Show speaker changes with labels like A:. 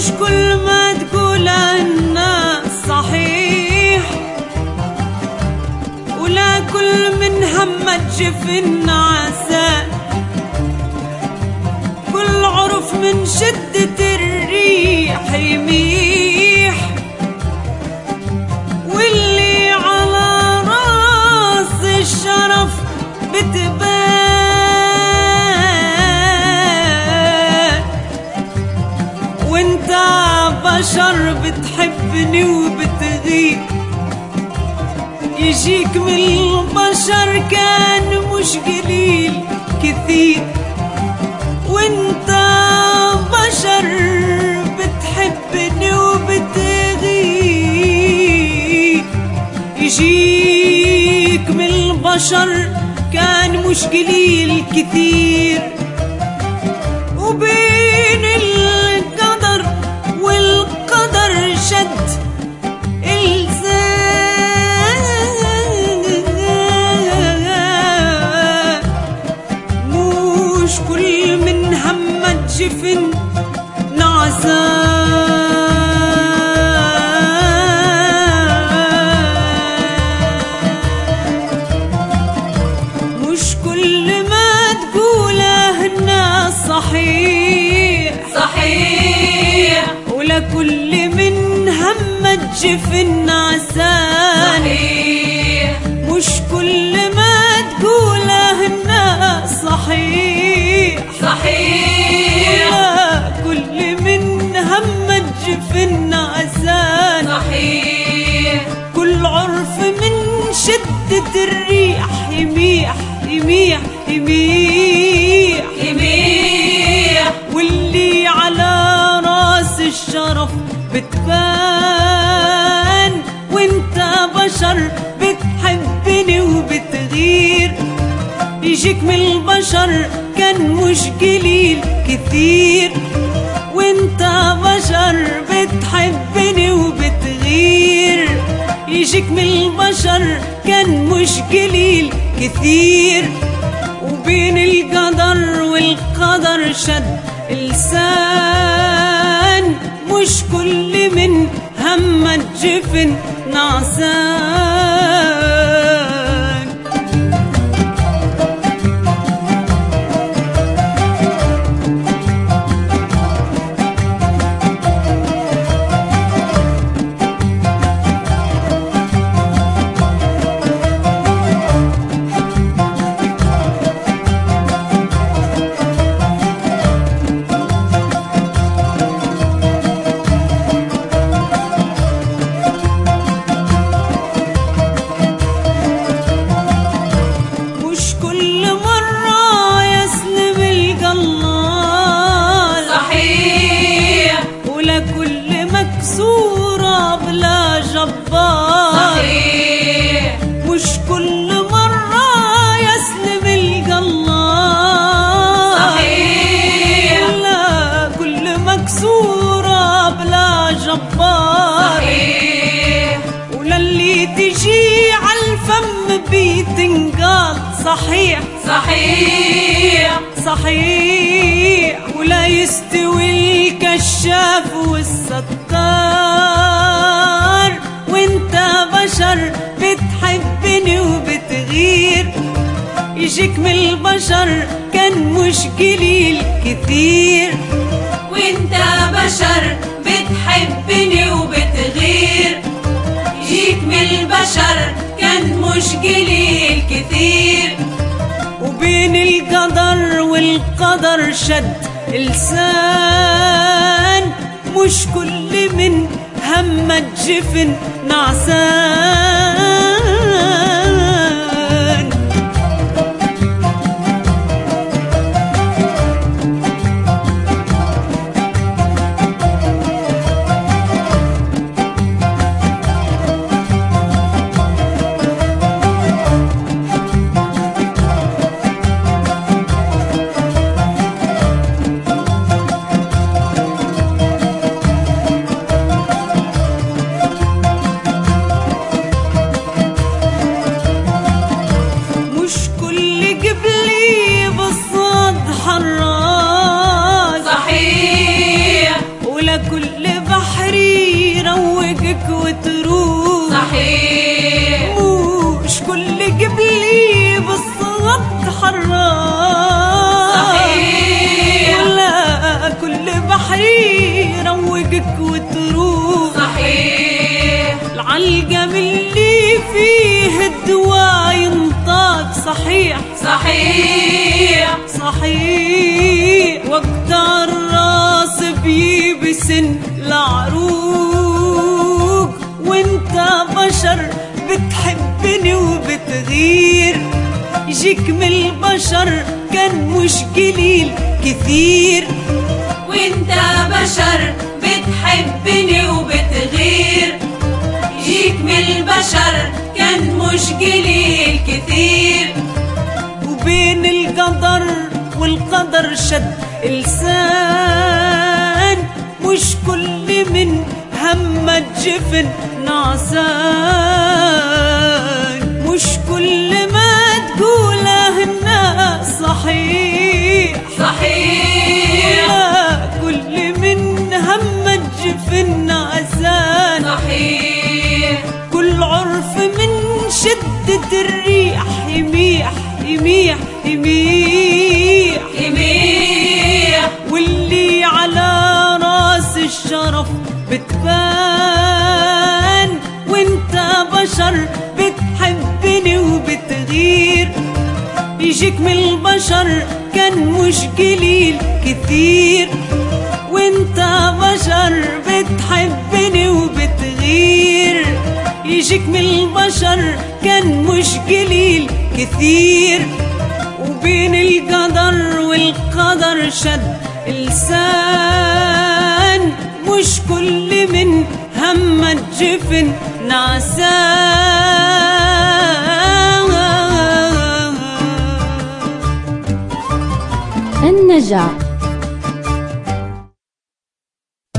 A: مش كل ما تقول الناس صحيح، ولا كل من همة جفن عسى، كل عرف من شدة الريح يميح، واللي على راس الشرف بتبان، وانت بشر بتحبني وبتغير، يجيك من البشر كان مش قليل كثير، وانت بشر بتحبني وبتغير، يجيك من البشر كان مش قليل كثير، وبين القدر والقدر شد الزاد، مش كل من همة جفن نعسان، مش كل ما تقوله الناس صحيح
B: صحيح،
A: ولا كل من همة جفن نعسان،
B: صحيح،
A: مش كل ما تقوله الناس صحيح
B: صحيح،
A: ولا كل من همة جفن نعسان،
B: صحيح،
A: كل عرف من شدة الريح يميح يميح يميح
B: يميح،
A: واللي على راس الشرف بتبان، وانت بشر بتحبني وبتغير، يجيك من البشر كان مش قليل كثير، وانت بشر بتحبني وبتغير، يجيك من البشر كان مش قليل كثير، وبين القدر والقدر شد لسان، مش كل من همة جفن نعسان. مكسورة بلا جبار،
B: صحيح،
A: مش كل مرة يسلم القلار،
B: صحيح،
A: لا كل مكسورة بلا جبار،
B: صحيح،
A: وللي تجي عالفم بيتنقال صحيح
B: صحيح،
A: صحيح، ولا يستوي الكشاف والستار، وانت بشر بتحبني وبتغير، يجيك من البشر كان مش قليل كثير،
B: وانت بشر بتحبني وبتغير، يجيك من البشر كان مش قليل كثير،
A: وبين القدر والقدر شد لسان، مش كل من همة جفن نعسان. كل بتروح.
B: صحيح
A: العلقم اللي فيه الدواء ينطاق. صحيح
B: صحيح
A: صحيح. وقت الراس بيبسن العروق، وانت بشر بتحبني وبتغير. يجيك من البشر كان مش قليل كثير.
B: وانت بشر بتحبني وبتغير. يجيك من البشر كان مش قليل كثير.
A: وبين القدر والقدر شد لسان، مش كل من هم الجفن نعسان. مش كل ما تقوله الناس صحيح
B: صحيح.
A: كل من هم الجفن نعسان.
B: صحيح
A: كل عرف من شدة الريح يميح يميح يميح
B: يميح.
A: واللي على راس الشرف بتبان. وانت بشر بتحبني وبتغير. يجيك من البشر كان مش قليل كثير. وانت بشر بتحبني وبتغير. يجيك من البشر كان مش قليل كثير. وبين القدر والقدر شد لسان، مش كل من هم الجفن نعسان.
C: النجاح